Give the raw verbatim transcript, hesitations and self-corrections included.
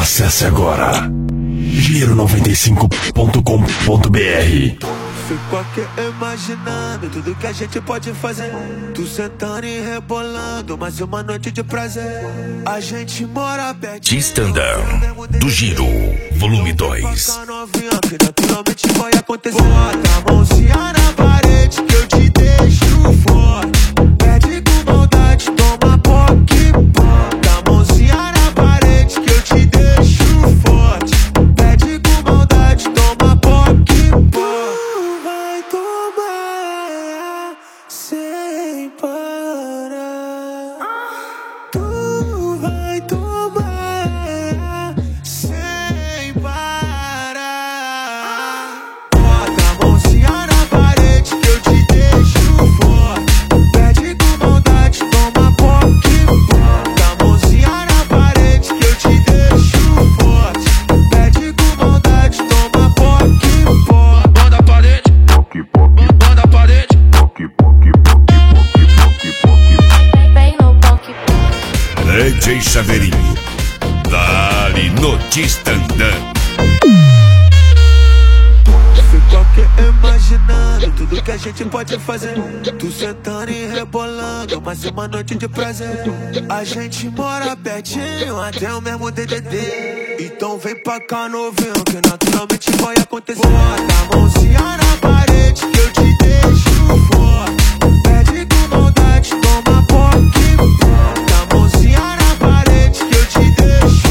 Acesse agora giro noventa e cinco ponto com ponto br. Fico aqui imaginando tudo que a gente pode fazer. Tu sentando e rebolando, mais uma noite de prazer. A gente mora perto. Tistandão do Giro, volume dois. Que naturalmente vai acontecer. Bota a mãozinha na parede que eu te deixo forte. Pede com maldade, toma poque. Bota a mãozinha na parede que eu te deixo forte. Pede com maldade, toma poque. Vai tomar sem parar. Tu vai tomar sem parar. Bota a mãozinha na parede que eu te deixo forte. Pede com maldade, toma poque. Bota a mãozinha na parede que eu te deixo forte. Pede com maldade, toma poque. Manda a parede, manda a parede. Vem no poque. D J Chaveirinho, dali no Tistandão. Fico aqui imaginando tudo que a gente pode fazer. Tu sentando e rebolando, mais uma noite de prazer. A gente mora pertinho, até o mesmo D D D. Então vem pra cá novinho, que naturalmente vai acontecer. Bota a mãozinha na parede que eu te deixo forte. Pede com maldade, toma poque. Bota a mãozinha na parede que eu te deixo